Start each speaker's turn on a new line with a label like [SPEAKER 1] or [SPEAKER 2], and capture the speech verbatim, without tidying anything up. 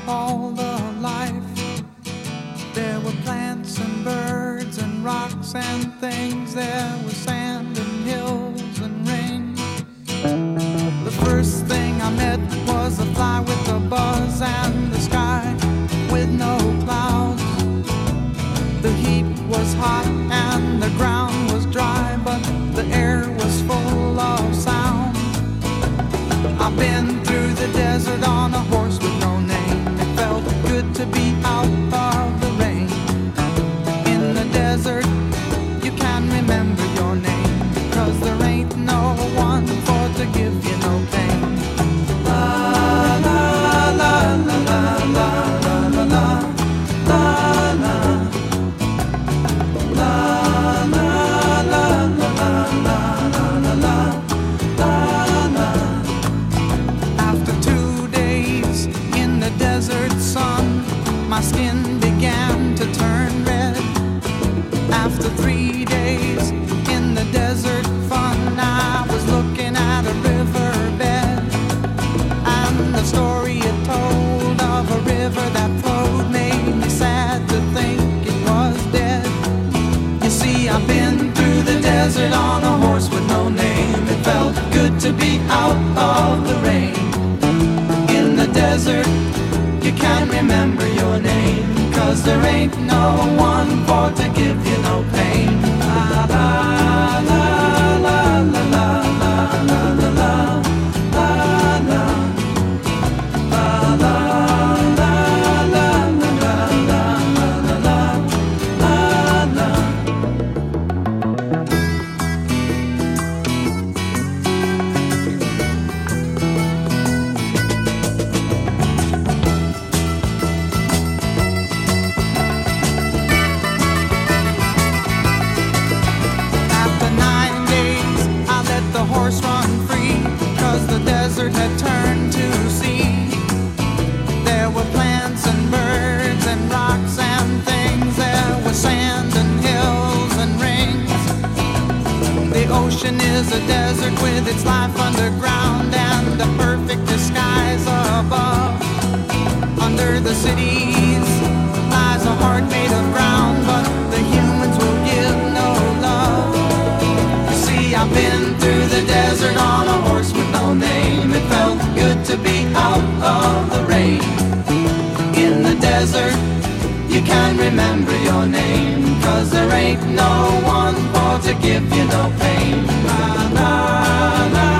[SPEAKER 1] all the life. There were plants and birds and rocks and things. There was sand and hills and rain. The first thing I met was a fly with a buzz and the sky with no clouds. The heat was hot and the ground was dry, but the air was full of sound. I've been through the desert on a horse with no name. It felt good to be out of the rain. In the desert, you can remember your name, 'cause there ain't no one for to give you no pain. La la la la la la la la la la la la la la la la la. After two days in the desert sun, my skin began to turn red. After three days in the desert fun, I was looking at a riverbed, and the story it told of a river that flowed made me sad to think it was dead. You see, I've been through the desert on a horse with no name. It felt good to be out of the rain. In the desert, you can't remember your name, 'cause there ain't no one for to give you no pain. La la la la la la la la la la la la la la la la la la la. After nine days, I let the horse run free, 'cause the desert had turned to sea. There were plants and birds and rocks and things. There was sand and hills and rings. The ocean is a desert with its life underground and a perfect disguise above. Under the cities lies a heart made of ground, but the humans will give no love. You see, I've been through the desert on a horse with no name. It felt good to be out of the rain. In the desert, you can't remember your name, 'cause there ain't no one for to give you no pain. La la la